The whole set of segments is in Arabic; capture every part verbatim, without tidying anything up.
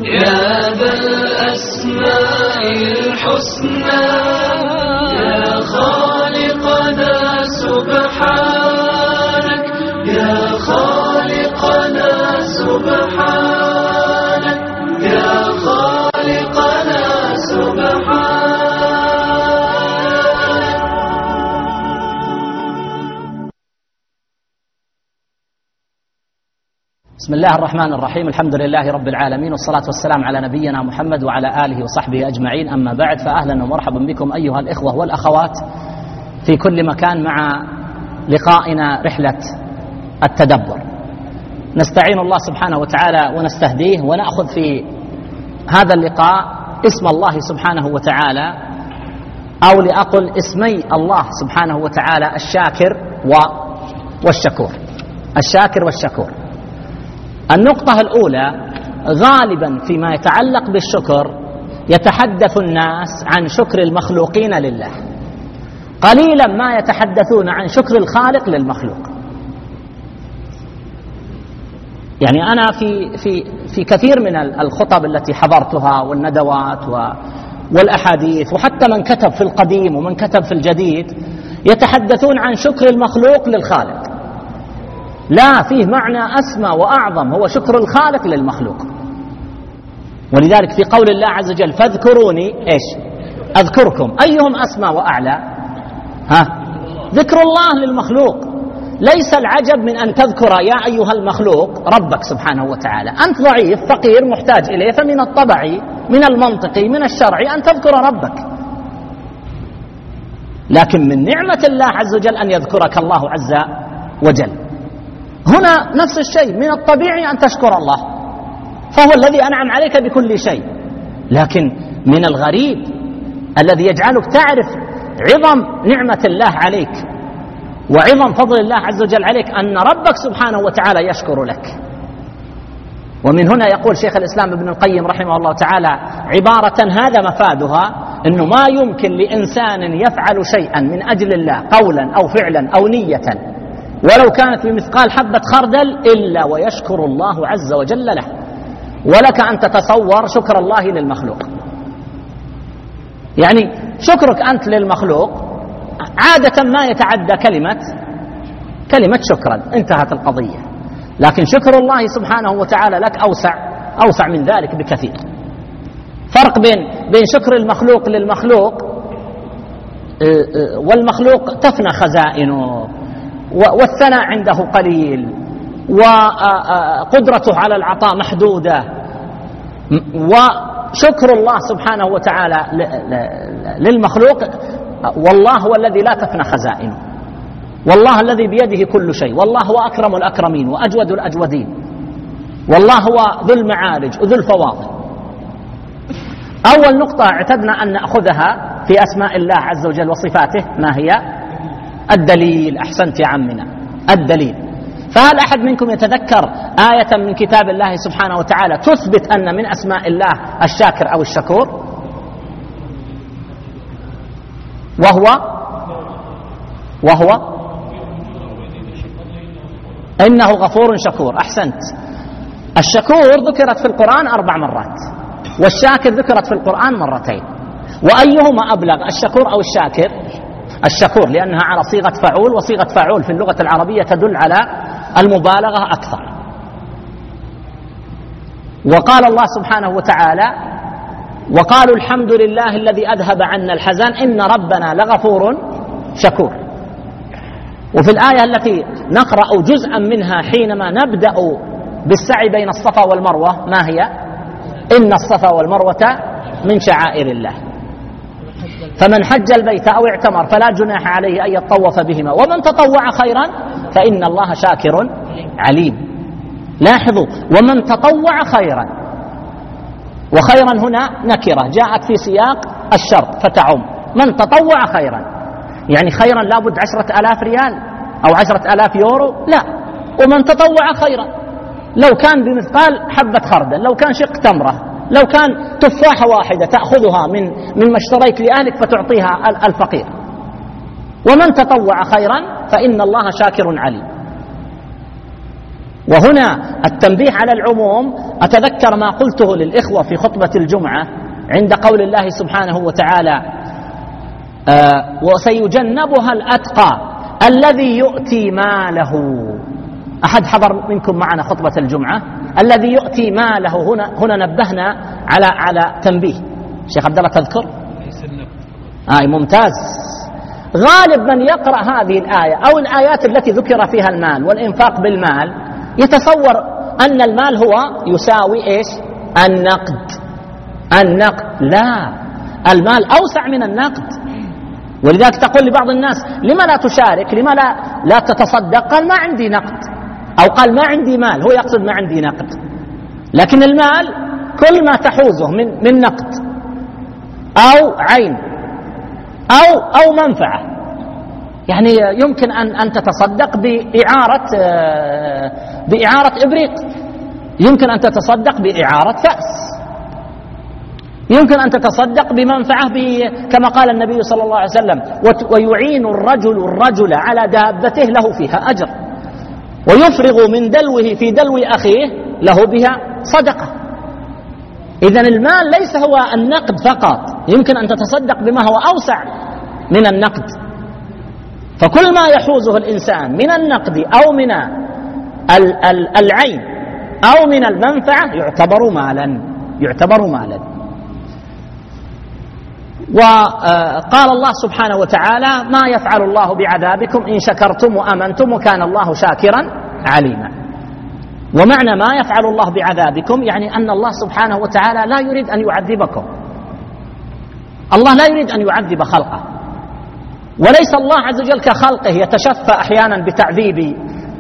يا ذا الأسماء الحسنى يا خالقنا سبحانك يا خالقنا سبحانك يا خالقنا سبحانك. بسم الله الرحمن الرحيم. الحمد لله رب العالمين، والصلاة والسلام على نبينا محمد وعلى آله وصحبه أجمعين. أما بعد، فأهلا ومرحبا بكم أيها الإخوة والأخوات في كل مكان مع لقائنا رحلة التدبر. نستعين الله سبحانه وتعالى ونستهديه، ونأخذ في هذا اللقاء اسم الله سبحانه وتعالى، أو لأقل اسمي الله سبحانه وتعالى الشاكر والشكور. الشاكر والشكور. النقطة الأولى، غالبا فيما يتعلق بالشكر يتحدث الناس عن شكر المخلوقين لله، قليلا ما يتحدثون عن شكر الخالق للمخلوق. يعني أنا في في في كثير من الخطب التي حضرتها والندوات والأحاديث، وحتى من كتب في القديم ومن كتب في الجديد، يتحدثون عن شكر المخلوق للخالق. لا، فيه معنى أسمى وأعظم، هو شكر الخالق للمخلوق. ولذلك في قول الله عز وجل فاذكروني إيش أذكركم، أيهم أسمى وأعلى؟ ها، ذكر الله للمخلوق. ليس العجب من أن تذكر يا أيها المخلوق ربك سبحانه وتعالى. أنت ضعيف فقير محتاج إليه، فمن الطبعي من المنطقي من الشرعي أن تذكر ربك. لكن من نعمة الله عز وجل أن يذكرك الله عز وجل. هنا نفس الشيء، من الطبيعي أن تشكر الله، فهو الذي أنعم عليك بكل شيء. لكن من الغريب الذي يجعلك تعرف عظم نعمة الله عليك وعظم فضل الله عز وجل عليك أن ربك سبحانه وتعالى يشكر لك. ومن هنا يقول شيخ الإسلام ابن القيم رحمه الله تعالى عبارة هذا مفادها، أنه ما يمكن لإنسان يفعل شيئا من أجل الله قولا أو فعلا أو نية ولو كانت بمثقال حبة خردل إلا ويشكر الله عز وجل له. ولك أن تتصور شكر الله للمخلوق. يعني شكرك أنت للمخلوق عادة ما يتعدى كلمة كلمة شكرا، انتهت القضية. لكن شكر الله سبحانه وتعالى لك أوسع أوسع من ذلك بكثير. فرق بين بين شكر المخلوق للمخلوق، والمخلوق تفنى خزائنه والثناء عنده قليل وقدرته على العطاء محدودة، وشكر الله سبحانه وتعالى للمخلوق والله هو الذي لا تفنى خزائنه، والله الذي بيده كل شيء، والله هو أكرم الأكرمين وأجود الأجودين، والله هو ذو المعارج وذو الفواضل. أول نقطة اعتدنا أن نأخذها في أسماء الله عز وجل وصفاته ما هي؟ الدليل. أحسنت يا عمنا، الدليل. فهل أحد منكم يتذكر آية من كتاب الله سبحانه وتعالى تثبت أن من أسماء الله الشاكر أو الشكور؟ وهو وهو إنه غفور شكور. أحسنت. الشكور ذكرت في القرآن أربع مرات، والشاكر ذكرت في القرآن مرتين. وأيهما أبلغ، الشكور أو الشاكر؟ الشكور، لأنها على صيغة فعول، وصيغة فعول في اللغة العربية تدل على المبالغة أكثر. وقال الله سبحانه وتعالى وقالوا الحمد لله الذي أذهب عنا الحزن إن ربنا لغفور شكور. وفي الآية التي نقرأ جزءا منها حينما نبدأ بالسعي بين الصفا والمروة ما هي؟ إن الصفا والمروة من شعائر الله، فمن حج البيت أو اعتمر فلا جناح عليه أن يطوف بهما ومن تطوع خيرا فإن الله شاكر عليم. لاحظوا، ومن تطوع خيرا، وخيرا هنا نكرة جاءت في سياق الشرط فتعم. من تطوع خيرا يعني خيرا لابد عشرة ألاف ريال أو عشرة ألاف يورو، لا. ومن تطوع خيرا لو كان بمثقال حبة خردل، لو كان شق تمرة، لو كان تفاحة واحدة تأخذها من مما اشتريت لأهلك فتعطيها الفقير. ومن تطوع خيرا فإن الله شاكر عليم. وهنا التنبيه على العموم. أتذكر ما قلته للإخوة في خطبة الجمعة عند قول الله سبحانه وتعالى آه وسيجنبها الأتقى الذي يؤتي ماله. أحد حضر منكم معنا خطبة الجمعة؟ الذي يؤتي ماله، هنا هنا نبهنا على على تنبيه. شيخ عبد الله تذكر؟ آه ممتاز. غالب من يقرأ هذه الآية أو الآيات التي ذكر فيها المال والإنفاق بالمال يتصور أن المال هو يساوي إيش؟ النقد. النقد لا، المال أوسع من النقد. ولذلك تقول لبعض الناس لما لا تشارك، لما لا, لا تتصدق؟ قال ما عندي نقد، أو قال ما عندي مال، هو يقصد ما عندي نقد. لكن المال كل ما تحوزه من, من نقد أو عين أو, أو منفعة، يعني يمكن أن, أن تتصدق بإعارة بإعارة إبريق، يمكن أن تتصدق بإعارة فأس، يمكن أن تتصدق بمنفعة كما قال النبي صلى الله عليه وسلم ويعين الرجل الرجل على دابته له فيها أجر، ويفرغ من دلوه في دلو أخيه له بها صدقة. إذن المال ليس هو النقد فقط، يمكن أن تتصدق بما هو أوسع من النقد. فكل ما يحوزه الإنسان من النقد أو من العين أو من المنفعة يعتبر مالا، يعتبر مالا. وقال الله سبحانه وتعالى ما يفعل الله بعذابكم إن شكرتم وآمنتم وكان الله شاكرا عليما. ومعنى ما يفعل الله بعذابكم يعني أن الله سبحانه وتعالى لا يريد أن يعذبكم. الله لا يريد أن يعذب خلقه، وليس الله عز وجل كخلقه يتشفى أحيانا بتعذيب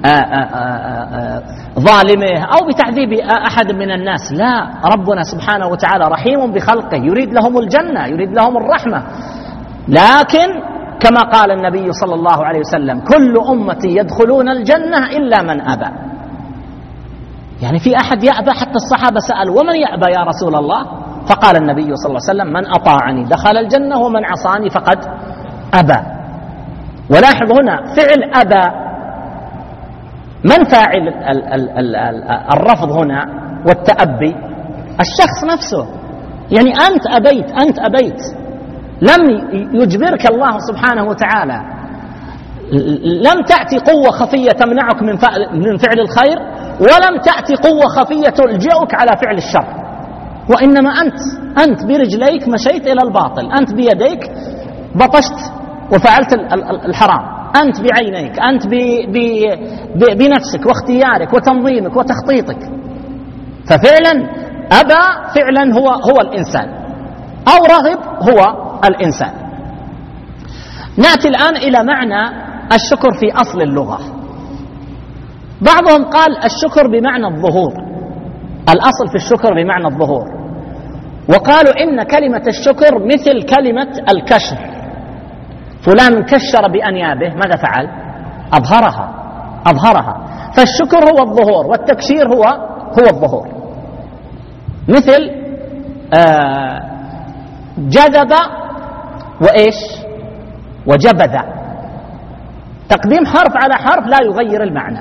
ظالمه أو بتعذيب أحد من الناس. لا، ربنا سبحانه وتعالى رحيم بخلقه، يريد لهم الجنة، يريد لهم الرحمة. لكن كما قال النبي صلى الله عليه وسلم كل أمتي يدخلون الجنة إلا من أبى. يعني في أحد يأبى؟ حتى الصحابة سألوا ومن يأبى يا رسول الله؟ فقال النبي صلى الله عليه وسلم من أطاعني دخل الجنة ومن عصاني فقد أبى. ولاحظ هنا فعل أبى، من فاعل الرفض هنا والتأبي؟ الشخص نفسه. يعني أنت أبيت، أنت أبيت، لم يجبرك الله سبحانه وتعالى، لم تأتي قوة خفية تمنعك من فعل الخير، ولم تأتي قوة خفية تلجئك على فعل الشر، وإنما أنت أنت برجليك مشيت إلى الباطل، أنت بيديك بطشت وفعلت الحرام، أنت بعينيك، أنت بي بي بي بنفسك واختيارك وتنظيمك وتخطيطك. ففعلا أبى فعلا هو هو الإنسان، أو رغب هو الإنسان. نأتي الآن إلى معنى الشكر في أصل اللغة. بعضهم قال الشكر بمعنى الظهور، الأصل في الشكر بمعنى الظهور، وقالوا إن كلمة الشكر مثل كلمة الكشر. فلان كشر بأنيابه، ماذا فعل؟ أظهرها، أظهرها. فالشكر هو الظهور والتكشير هو هو الظهور. مثل آه جذب وإيش وجبذ، تقديم حرف على حرف لا يغير المعنى.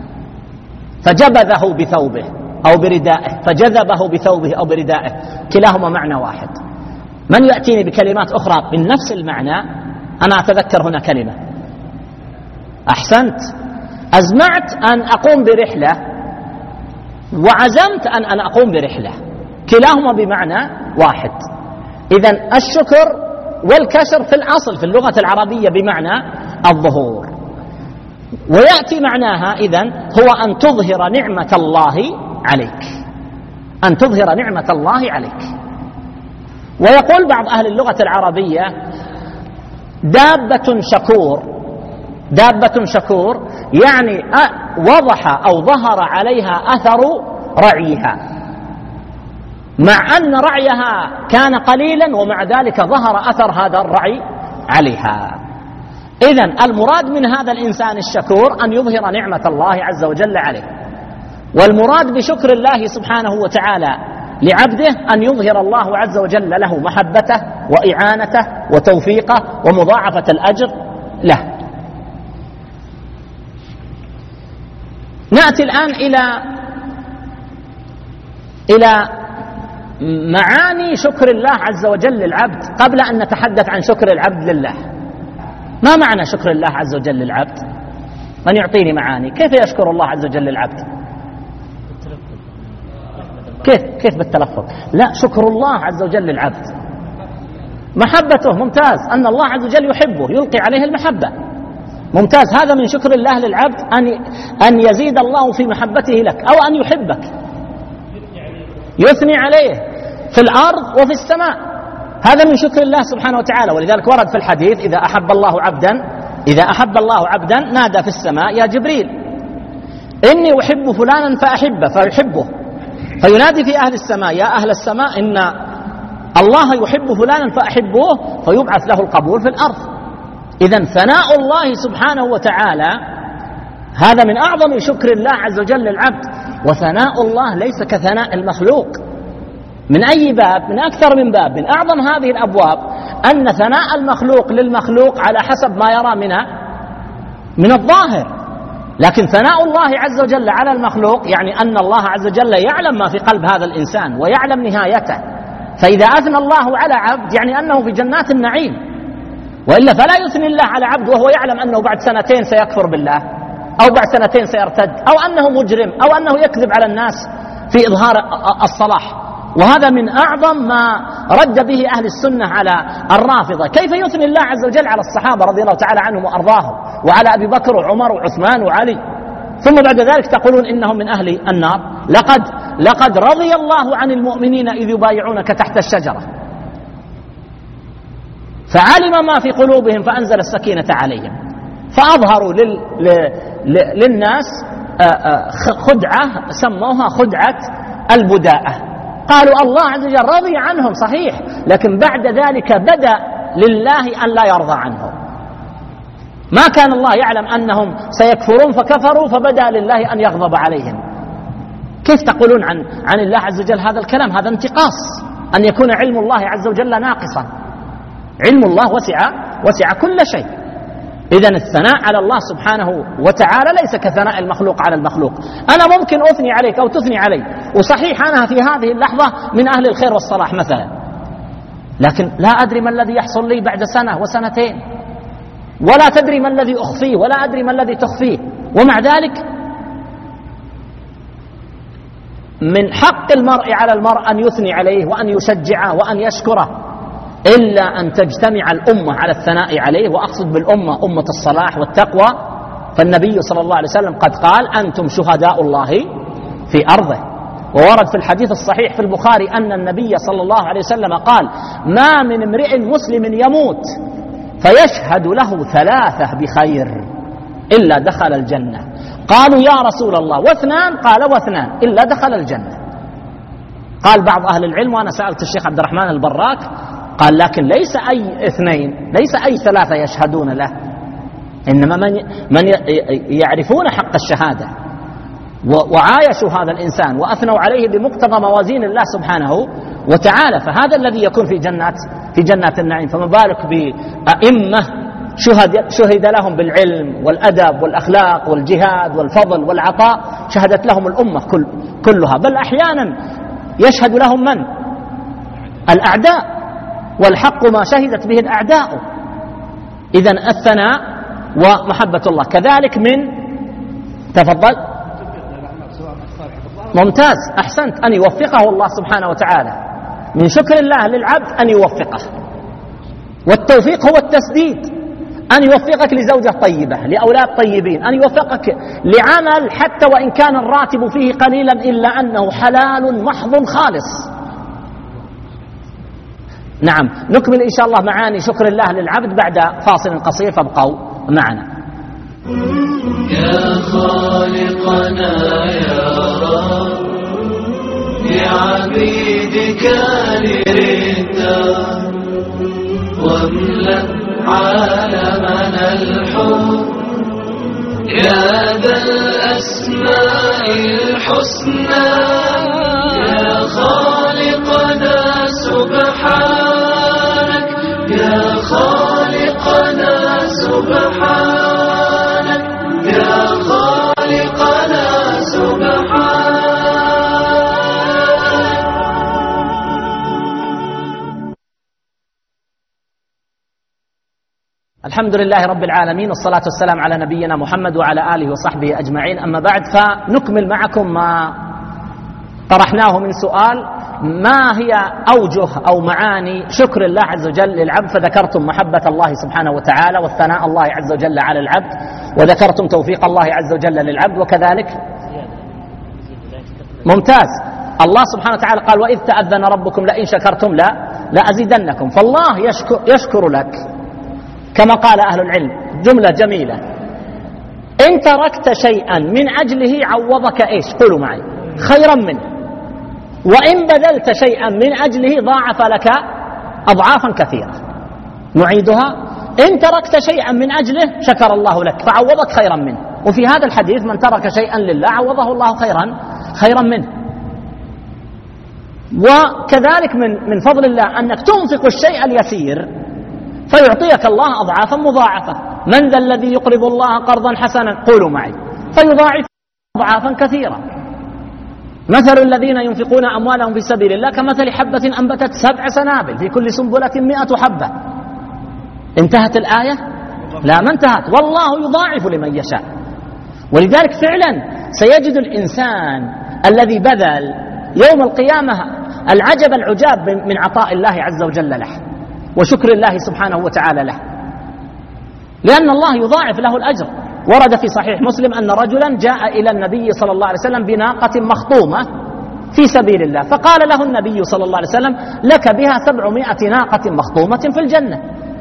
فجبذه بثوبه أو بردائه، فجذبه بثوبه أو بردائه، كلاهما معنى واحد. من يأتيني بكلمات أخرى من نفس المعنى؟ أنا أتذكر هنا كلمة، أحسنت، أزمعت أن أقوم برحلة وعزمت أن أنا أقوم برحلة، كلاهما بمعنى واحد. إذن الشكر والكسر في الأصل في اللغة العربية بمعنى الظهور. ويأتي معناها إذن هو أن تظهر نعمة الله عليك، أن تظهر نعمة الله عليك. ويقول بعض أهل اللغة العربية دابة شكور، دابة شكور يعني وضح أو ظهر عليها أثر رعيها، مع أن رعيها كان قليلا ومع ذلك ظهر أثر هذا الرعي عليها. إذن المراد من هذا الإنسان الشكور أن يظهر نعمة الله عز وجل عليه، والمراد بشكر الله سبحانه وتعالى لعبده أن يظهر الله عز وجل له محبته وإعانته وتوفيقه ومضاعفة الأجر له. نأتي الآن إلى إلى معاني شكر الله عز وجل للعبد قبل أن نتحدث عن شكر العبد لله. ما معنى شكر الله عز وجل للعبد؟ من يعطيني معاني كيف يشكر الله عز وجل للعبد؟ كيف كيف بالتلفظ؟ لا، شكر الله عز وجل للعبد محبته. ممتاز، أن الله عز وجل يحبه يلقي عليه المحبة. ممتاز، هذا من شكر الله للعبد أن أن يزيد الله في محبته لك أو أن يحبك، يثني عليه في الأرض وفي السماء. هذا من شكر الله سبحانه وتعالى. ولذلك ورد في الحديث إذا أحب الله عبدا إذا أحب الله عبدا نادى في السماء يا جبريل إني أحب فلانا فأحبه فيحبه، فينادي في أهل السماء يا أهل السماء إن الله يحب فلانا فأحبوه، فيبعث له القبول في الأرض. إذن ثناء الله سبحانه وتعالى هذا من أعظم شكر الله عز وجل للعبد. وثناء الله ليس كثناء المخلوق من أي باب، من أكثر من باب. من أعظم هذه الأبواب أن ثناء المخلوق للمخلوق على حسب ما يرى منه من الظاهر، لكن ثناء الله عز وجل على المخلوق يعني أن الله عز وجل يعلم ما في قلب هذا الإنسان ويعلم نهايته. فإذا أثنى الله على عبد يعني أنه في جنات النعيم، وإلا فلا يثني الله على عبد وهو يعلم أنه بعد سنتين سيكفر بالله أو بعد سنتين سيرتد أو أنه مجرم أو أنه يكذب على الناس في إظهار الصلاح. وهذا من أعظم ما رد به أهل السنة على الرافضة. كيف يثني الله عز وجل على الصحابة رضي الله تعالى عنهم وأرضاهم وعلى أبي بكر وعمر وعثمان وعلي، ثم بعد ذلك تقولون إنهم من أهل النار؟ لقد لقد رضي الله عن المؤمنين إذ يبايعونك تحت الشجرة فعلم ما في قلوبهم فأنزل السكينة عليهم، فأظهروا لل... ل... للناس خدعة سموها خدعة البداءة. قالوا الله عز وجل رضي عنهم صحيح، لكن بعد ذلك بدأ لله أن لا يرضى عنهم. ما كان الله يعلم أنهم سيكفرون فكفروا فبدأ لله أن يغضب عليهم. كيف تقولون عن عن الله عز وجل هذا الكلام؟ هذا انتقاص، أن يكون علم الله عز وجل ناقصا. علم الله وسع وسع كل شيء. إذن الثناء على الله سبحانه وتعالى ليس كثناء المخلوق على المخلوق. أنا ممكن أثني عليك أو تثني علي، وصحيح أنا في هذه اللحظة من أهل الخير والصلاح مثلا، لكن لا أدري ما الذي يحصل لي بعد سنة وسنتين، ولا تدري ما الذي أخفيه ولا أدري ما الذي تخفيه. ومع ذلك من حق المرء على المرء أن يثني عليه وأن يشجعه وأن يشكره، إلا أن تجتمع الأمة على الثناء عليه. وأقصد بالأمة أمة الصلاح والتقوى، فالنبي صلى الله عليه وسلم قد قال أنتم شهداء الله في أرضه. وورد في الحديث الصحيح في البخاري أن النبي صلى الله عليه وسلم قال ما من امرئ مسلم يموت فيشهد له ثلاثة بخير إلا دخل الجنة. قالوا يا رسول الله واثنان؟ قال واثنان إلا دخل الجنة. قال بعض أهل العلم، وأنا سألت الشيخ عبد الرحمن البراك، قال لكن ليس أي اثنين، ليس أي ثلاثة يشهدون له، إنما من من يعرفون حق الشهادة وعايشوا هذا الإنسان وأثنوا عليه بمقتضى موازين الله سبحانه وتعالى، فهذا الذي يكون في جنات في جنات النعيم. فما بالك بأئمة شهد شهد لهم بالعلم والأدب والأخلاق والجهاد والفضل والعطاء، شهدت لهم الأمة كل كلها، بل أحيانا يشهد لهم من؟ الأعداء، والحق ما شهدت به الأعداء. إذن الثناء ومحبة الله كذلك من تفضل ممتاز أحسنت أن يوفقه الله سبحانه وتعالى. من شكر الله للعبد أن يوفقه، والتوفيق هو التسديد، أن يوفقك لزوجة طيبة، لأولاد طيبين، أن يوفقك لعمل حتى وإن كان الراتب فيه قليلا إلا أنه حلال محض خالص. نعم، نكمل إن شاء الله معاني شكر الله للعبد بعد فاصل قصير، فابقوا معنا. يا خالقنا يا رب بعبيدك لردا واملأ عالمنا الحب يا ذا الأسماء الحسنى يا خالقنا سبحانك يا خالقنا سبحانك يا خالقنا الحمد لله رب العالمين، والصلاة والسلام على نبينا محمد وعلى آله وصحبه أجمعين. أما بعد، فنكمل معكم ما طرحناه من سؤال: ما هي أوجه أو معاني شكر الله عز وجل للعبد؟ فذكرتم محبة الله سبحانه وتعالى والثناء الله عز وجل على العبد، وذكرتم توفيق الله عز وجل للعبد، وكذلك ممتاز الله سبحانه وتعالى قال: وإذ تأذن ربكم لئن شكرتم لا لأزيدنكم. فالله يشكر, يشكر لك كما قال أهل العلم، جملة جميلة: إن تركت شيئا من أجله عوضك إيش؟ قولوا معي: خيرا منه. وإن بذلت شيئا من أجله ضاعف لك أضعافا كثيرة. نعيدها: إن تركت شيئا من أجله شكر الله لك فعوضك خيرا منه. وفي هذا الحديث: من ترك شيئا لله عوضه الله خيرا خيرا منه. وكذلك من من فضل الله أنك تنفق الشيء اليسير فيعطيك الله أضعافا مضاعفة. من ذا الذي يقرض الله قرضا حسنا؟ قولوا معي: فيضاعف أضعافا كثيرة. مثل الذين ينفقون أموالهم في سبيل الله كمثل حبة أنبتت سبع سنابل في كل سنبلة مئة حبة. انتهت الآية؟ لا، ما انتهت. والله يضاعف لمن يشاء. ولذلك فعلا سيجد الإنسان الذي بذل يوم القيامة العجب العجاب من عطاء الله عز وجل له وشكر الله سبحانه وتعالى له، لأن الله يضاعف له الأجر. ورد في صحيح مسلم أن رجلا جاء إلى النبي صلى الله عليه وسلم بناقة مخطومة في سبيل الله، فقال له النبي صلى الله عليه وسلم: لك بها سبعمائة ناقة مخطومة في الجنة،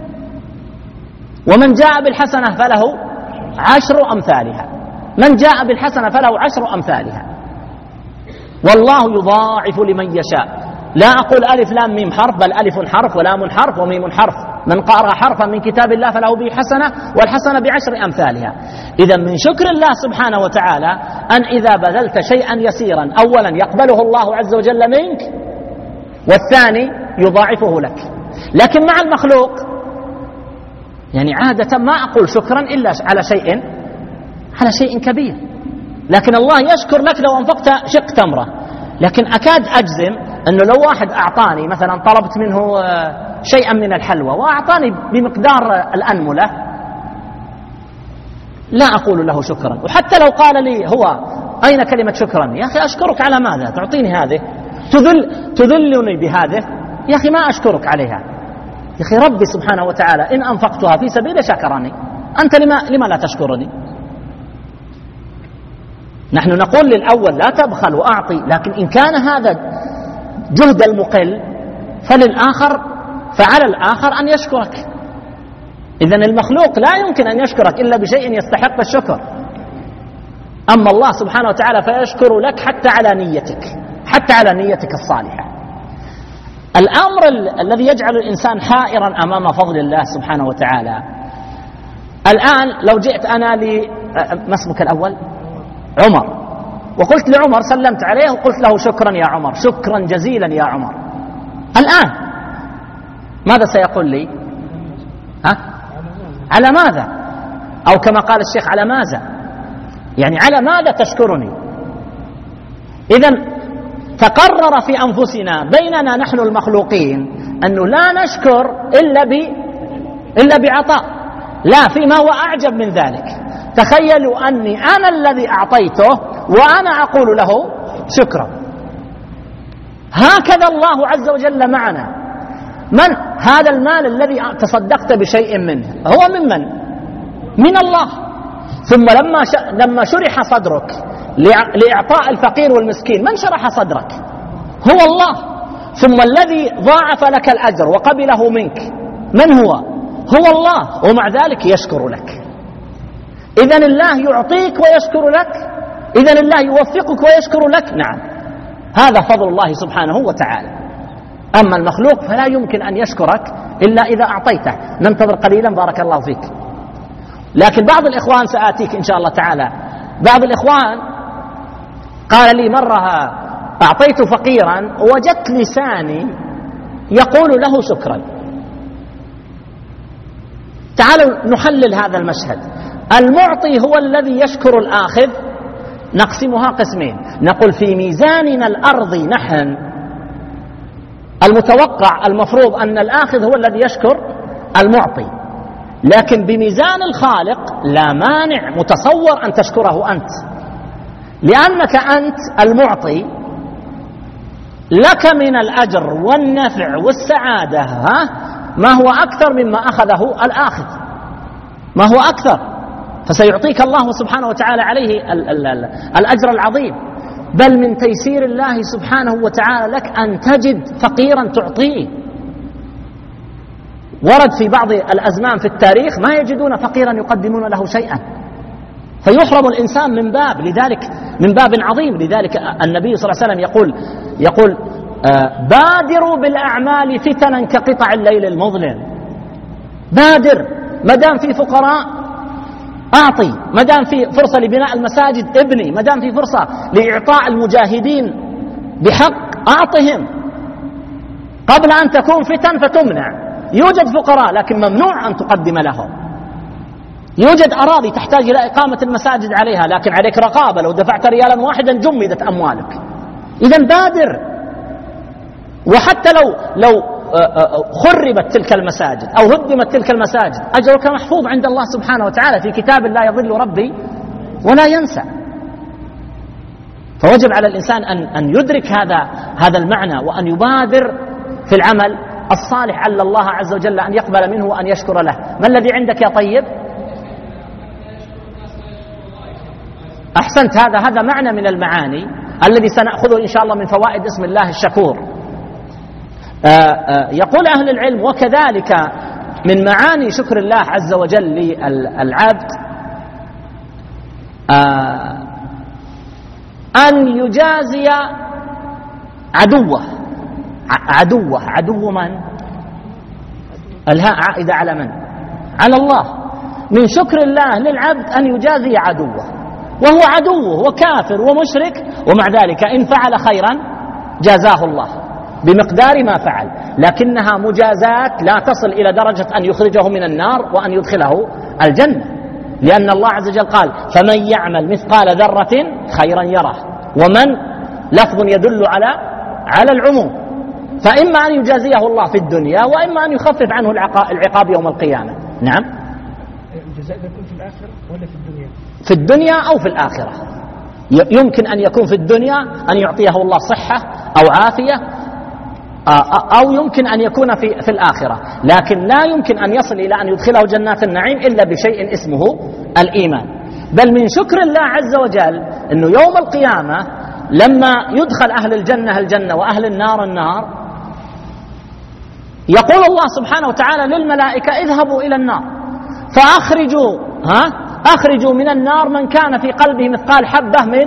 ومن جاء بالحسنة فله عشر أمثالها، من جاء بالحسنة فله عشر أمثالها. والله يضاعف لمن يشاء. لا أقول ألف لام ميم حرف، بل ألف حرف ولام حرف وميم حرف. من قرأ حرفا من كتاب الله فله به حسنة، والحسنة بعشر أمثالها. إذا من شكر الله سبحانه وتعالى أن إذا بذلت شيئا يسيرا، أولا يقبله الله عز وجل منك، والثاني يضاعفه لك. لكن مع المخلوق يعني عادة ما أقول شكرا إلا على شيء على شيء كبير، لكن الله يشكر لك لو أنفقت شق تمرة. لكن أكاد أجزم أنه لو واحد أعطاني مثلا، طلبت منه شيئا من الحلوى وأعطاني بمقدار الأنملة، لا أقول له شكرا. وحتى لو قال لي هو: أين كلمة شكرا؟ يا أخي أشكرك على ماذا؟ تعطيني هذه تذل تذلني بهذه؟ يا أخي ما أشكرك عليها. يا أخي ربي سبحانه وتعالى إن أنفقتها في سبيل شكرني، أنت لما, لما لا تشكرني؟ نحن نقول للأول: لا تبخل وأعطي، لكن إن كان هذا جهد المقل فللآخر فعلى الآخر أن يشكرك. إذن المخلوق لا يمكن أن يشكرك إلا بشيء يستحق الشكر. أما الله سبحانه وتعالى فيشكر لك حتى على نيتك، حتى على نيتك الصالحة. الأمر ال- الذي يجعل الإنسان حائرا أمام فضل الله سبحانه وتعالى: الآن لو جئت أنا ل ما اسمك الأول؟ عمر، وقلت لعمر، سلمت عليه وقلت له: شكرا يا عمر، شكرا جزيلا يا عمر. الآن ماذا سيقول لي؟ ها؟ على ماذا؟ أو كما قال الشيخ: على ماذا؟ يعني على ماذا تشكرني؟ إذن تقرر في أنفسنا بيننا نحن المخلوقين أنه لا نشكر إلا ب إلا بعطاء. لا، فيما هو أعجب من ذلك. تخيلوا أني أنا الذي أعطيته وأنا أقول له شكرا. هكذا الله عز وجل معنا. من هذا المال الذي تصدقت بشيء منه؟ هو ممن؟ من الله. ثم لما لما شرح صدرك لإعطاء الفقير والمسكين، من شرح صدرك؟ هو الله. ثم الذي ضاعف لك الأجر وقبله منك من هو؟ هو الله. ومع ذلك يشكر لك. إذن الله يعطيك ويشكر لك، إذن الله يوفقك ويشكر لك. نعم، هذا فضل الله سبحانه وتعالى. أما المخلوق فلا يمكن أن يشكرك إلا إذا أعطيته. ننتظر قليلا بارك الله فيك. لكن بعض الإخوان، سآتيك إن شاء الله تعالى، بعض الإخوان قال لي مرة: أعطيت فقيرا وجدت لساني يقول له شكرا. تعالوا نحلل هذا المشهد. المعطي هو الذي يشكر الآخذ. نقسمها قسمين، نقول في ميزاننا الأرضي نحن المتوقع المفروض أن الآخذ هو الذي يشكر المعطي، لكن بميزان الخالق لا مانع متصور أن تشكره أنت، لأنك أنت المعطي، لك من الأجر والنفع والسعادة ها ما هو أكثر مما أخذه الآخذ، ما هو أكثر، فسيعطيك الله سبحانه وتعالى عليه ال ال ال الأجر العظيم. بل من تيسير الله سبحانه وتعالى لك أن تجد فقيرا تعطيه. ورد في بعض الأزمان في التاريخ ما يجدون فقيرا يقدمون له شيئا، فيحرم الإنسان من باب، لذلك من باب عظيم. لذلك النبي صلى الله عليه وسلم يقول يقول آه بادروا بالأعمال فتنا كقطع الليل المظلم. بادر، ما دام في فقراء أعطي، ما دام في فرصة لبناء المساجد ابني، ما دام في فرصة لإعطاء المجاهدين بحق أعطهم قبل أن تكون فتن فتمنع. يوجد فقراء لكن ممنوع أن تقدم لهم. يوجد أراضي تحتاج إلى إقامة المساجد عليها، لكن عليك رقابة، لو دفعت ريالا واحدا جمدت أموالك. إذن بادر. وحتى لو لو خربت تلك المساجد أو هدمت تلك المساجد أجرك محفوظ عند الله سبحانه وتعالى في كتاب لا يضل ربي ولا ينسى. فوجب على الإنسان أن أن يدرك هذا هذا المعنى وأن يبادر في العمل الصالح، عل الله عز وجل أن يقبل منه وأن يشكر له. ما الذي عندك يا طيب؟ أحسنت، هذا هذا معنى من المعاني الذي سنأخذه إن شاء الله من فوائد اسم الله الشكور. آآ آآ يقول أهل العلم: وكذلك من معاني شكر الله عز وجل للعبد أن يجازي عدوه. عدوه عدو من؟ الهاء عائدة على من؟ على الله. من شكر الله للعبد أن يجازي عدوه، وهو عدوه وكافر ومشرك، ومع ذلك إن فعل خيرا جازاه الله بمقدار ما فعل، لكنها مجازات لا تصل إلى درجة أن يخرجه من النار وأن يدخله الجنة، لأن الله عز وجل قال: فمن يعمل مثقال ذرة خيرا يره. ومن لفظ يدل على على العموم، فإما أن يجازيه الله في الدنيا وإما أن يخفف عنه العقاب يوم القيامة. نعم، الجزاء يكون في الآخرة ولا في الدنيا؟ في الدنيا أو في الآخرة. يمكن أن يكون في الدنيا أن يعطيه الله صحة أو عافية، أو يمكن أن يكون في في الآخرة، لكن لا يمكن أن يصل إلى أن يدخله جنات النعيم إلا بشيء اسمه الإيمان. بل من شكر الله عز وجل أنه يوم القيامة لما يدخل أهل الجنة الجنة وأهل النار النار، يقول الله سبحانه وتعالى للملائكة: اذهبوا إلى النار فأخرجوا ها أخرجوا من النار من كان في قلبه مثقال حبة من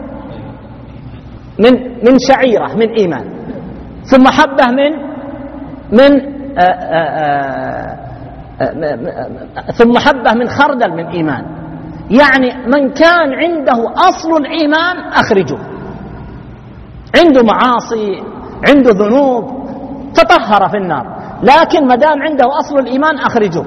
من من شعيرة من إيمان، ثم حبة من من آآ آآ آآ ثم حبة من خردل من إيمان. يعني من كان عنده أصل الإيمان أخرجه، عنده معاصي، عنده ذنوب، تطهر في النار، لكن ما دام عنده أصل الإيمان أخرجه.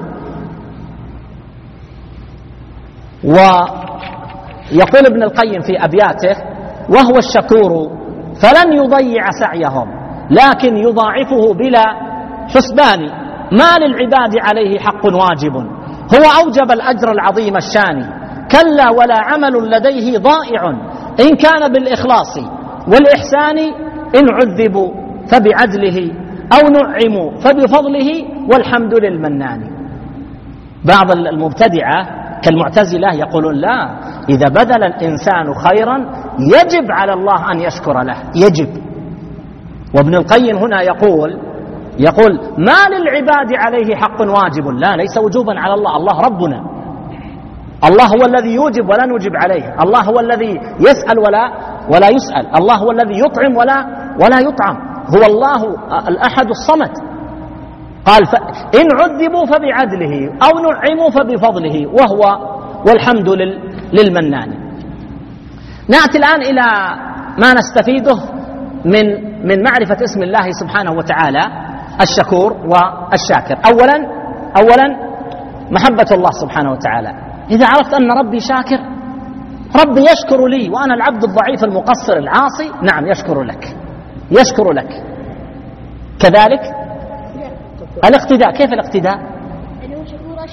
ويقول ابن القيم في أبياته: وهو الشكور فلن يضيع سعيهم لكن يضاعفه بلا حسبان، ما للعباد عليه حق واجب، هو أوجب الأجر العظيم الشاني، كلا ولا عمل لديه ضائع، إن كان بالإخلاص والإحسان، إن عذبوا فبعدله أو نعموا فبفضله، والحمد للمنان. بعض المبتدعة كالمعتزلة يقولون: لا، إذا بذل الإنسان خيرا يجب على الله أن يشكر له، يجب. وابن القيم هنا يقول يقول ما للعباد عليه حق واجب، لا، ليس وجوبا على الله، الله ربنا، الله هو الذي يوجب ولا نوجب عليه، الله هو الذي يسأل ولا ولا يسأل، الله هو الذي يطعم ولا ولا يطعم، هو الله الأحد الصمد. قال: إن عذبوا فبعدله أو نعموا فبفضله، وهو والحمد للمنان. نأتي الآن إلى ما نستفيده من من معرفة اسم الله سبحانه وتعالى الشكور والشاكر. أولا أولا محبة الله سبحانه وتعالى. إذا عرفت أن ربي شاكر، ربي يشكر لي وأنا العبد الضعيف المقصر العاصي، نعم يشكر لك، يشكر لك. كذلك الاقتداء. كيف الاقتداء؟ يعني هو شكور أشكر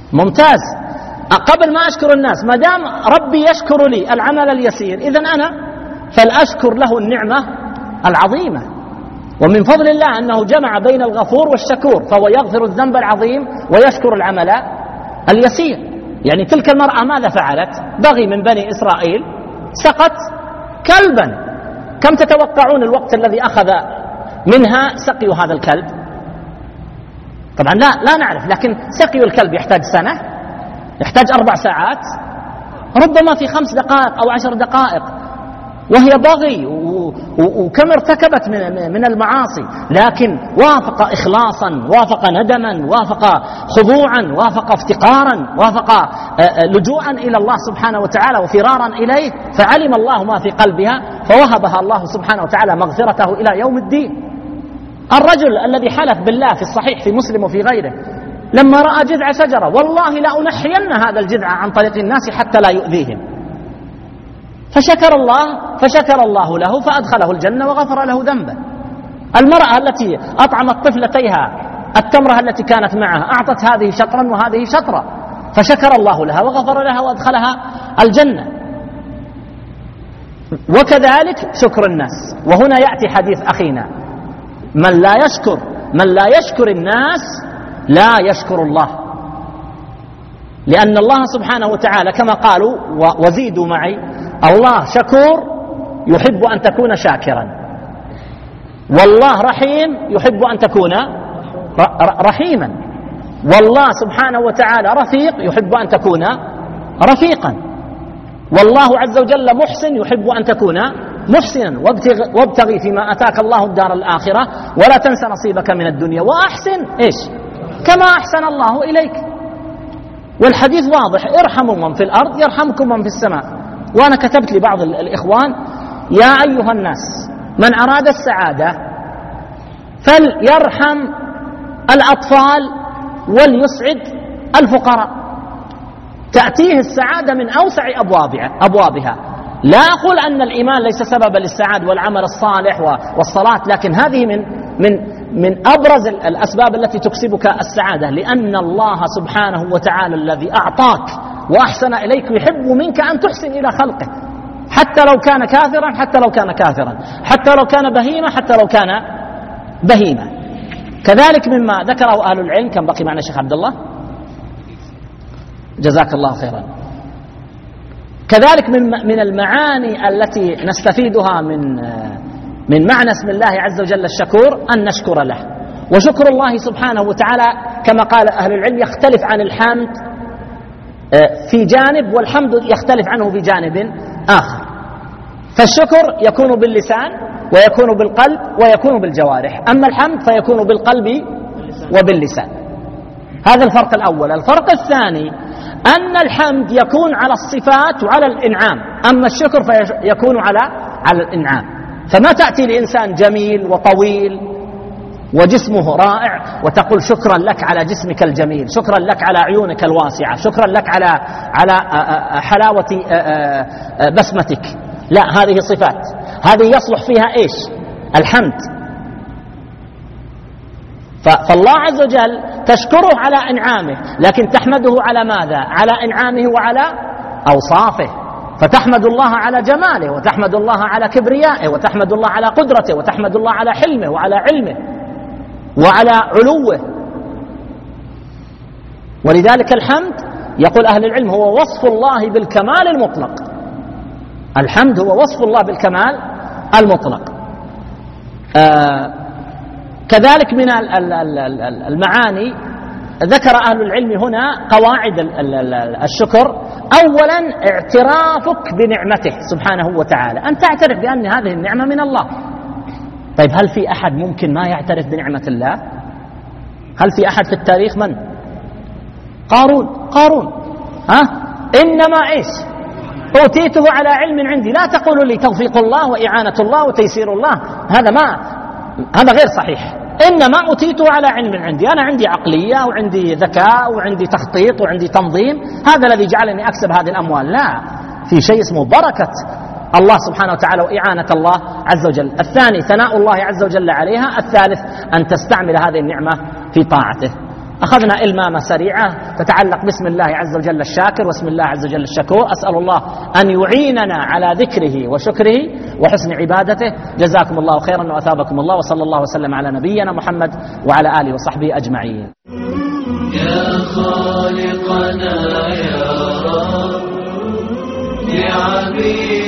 ممتاز. قبل ما أشكر الناس، ما دام ربي يشكر لي العمل اليسير، إذن أنا فلأشكر له النعمة العظيمة. ومن فضل الله أنه جمع بين الغفور والشكور، فهو يغفر الذنب العظيم ويشكر العمل اليسير. يعني تلك المرأة ماذا فعلت؟ بغي من بني إسرائيل سقط كلبا، كم تتوقعون الوقت الذي أخذ منها سقي هذا الكلب؟ طبعا لا لا نعرف، لكن سقي الكلب يحتاج سنة، يحتاج أربع ساعات، ربما في خمس دقائق أو عشر دقائق، وهي بغي وكم ارتكبت من من المعاصي، لكن وافق إخلاصا، وافق ندما، وافق خضوعا، وافق افتقارا، وافق لجوءا إلى الله سبحانه وتعالى وفرارا إليه، فعلم الله ما في قلبها فوهبها الله سبحانه وتعالى مغفرته إلى يوم الدين. الرجل الذي حلف بالله في الصحيح في مسلم وفي غيره لما رأى جذع شجرة، والله لأنحين هذا الجذع عن طريق الناس حتى لا يؤذيهم، فشكر الله فشكر الله له فأدخله الجنة وغفر له ذنبه. المرأة التي أطعمت طفلتيها التمرة التي كانت معها، أعطت هذه شطرا وهذه شطرا، فشكر الله لها وغفر لها وأدخلها الجنة. وكذلك شكر الناس. وهنا يأتي حديث أخينا: من لا يشكر من لا يشكر الناس لا يشكر الله، لأن الله سبحانه وتعالى كما قالوا وزيدوا معي: الله شكور يحب أن تكون شاكرا، والله رحيم يحب أن تكون رحيما، والله سبحانه وتعالى رفيق يحب أن تكون رفيقا، والله عز وجل محسن يحب أن تكون محسنا، وابتغي فيما أتاك الله الدار الآخرة ولا تنس نصيبك من الدنيا وأحسن إيش كما أحسن الله إليك. والحديث واضح: ارحموا من في الأرض يرحمكم من في السماء. وأنا كتبت لبعض الإخوان: يا أيها الناس، من أراد السعادة فليرحم الأطفال وليسعد الفقراء، تأتيه السعادة من أوسع أبوابها. لا أقول أن الإيمان ليس سببا للسعادة والعمل الصالح والصلاة، لكن هذه من من من أبرز الأسباب التي تكسبك السعادة، لأن الله سبحانه وتعالى الذي أعطاك وأحسن إليك يحب منك أن تحسن إلى خلقه، حتى لو كان كافرا حتى لو كان كافرا حتى لو كان بهيمة حتى لو كان بهيمة. كذلك مما ذكره أهل العلم، كم بقي معنا شيخ عبد الله؟ جزاك الله خيرا. كذلك من من المعاني التي نستفيدها من من معنى اسم الله عز وجل الشكور أن نشكر له. وشكر الله سبحانه وتعالى كما قال أهل العلم يختلف عن الحمد في جانب، والحمد يختلف عنه في جانب آخر. فالشكر يكون باللسان ويكون بالقلب ويكون بالجوارح، أما الحمد فيكون بالقلب وباللسان. هذا الفرق الأول. الفرق الثاني أن الحمد يكون على الصفات وعلى الإنعام، أما الشكر فيكون على على الإنعام. فما تأتي لإنسان جميل وطويل وجسمه رائع وتقول شكرا لك على جسمك الجميل، شكرا لك على عيونك الواسعة، شكرا لك على على حلاوة بسمتك. لا، هذه صفات، هذه يصلح فيها إيش؟ الحمد. فالله عز وجل تشكره على إنعامه، لكن تحمده على ماذا؟ على إنعامه وعلى أوصافه. فتحمد الله على جماله، وتحمد الله على كبريائه، وتحمد الله على قدرته، وتحمد الله على حلمه وعلى علمه وعلى علوه. ولذلك الحمد يقول أهل العلم هو وصف الله بالكمال المطلق. الحمد هو وصف الله بالكمال المطلق. آه كذلك من المعاني ذكر أهل العلم هنا قواعد الشكر. أولا اعترافك بنعمته سبحانه وتعالى، أن تعترف بأن هذه النعمة من الله. طيب هل في أحد ممكن ما يعترف بنعمة الله؟ هل في أحد في التاريخ؟ من؟ قارون. قارون ها؟ إنما إيش؟ أوتيته على علم عندي. لا تقولوا لي توفيق الله وإعانة الله وتيسير الله، هذا ما هذا غير صحيح. إنما أوتيته على علم عندي، أنا عندي عقلية وعندي ذكاء وعندي تخطيط وعندي تنظيم، هذا الذي جعلني أكسب هذه الأموال. لا، في شيء اسمه بركة الله سبحانه وتعالى وإعانة الله عز وجل. الثاني ثناء الله عز وجل عليها. الثالث أن تستعمل هذه النعمة في طاعته. أخذنا إلمامة سريعة تتعلق باسم الله عز وجل الشاكر واسم الله عز وجل الشكور. أسأل الله أن يعيننا على ذكره وشكره وحسن عبادته. جزاكم الله خيرا وأثابكم الله، وصلى الله وسلم على نبينا محمد وعلى آله وصحبه أجمعين. يا خالقنا يا رب يا عبيد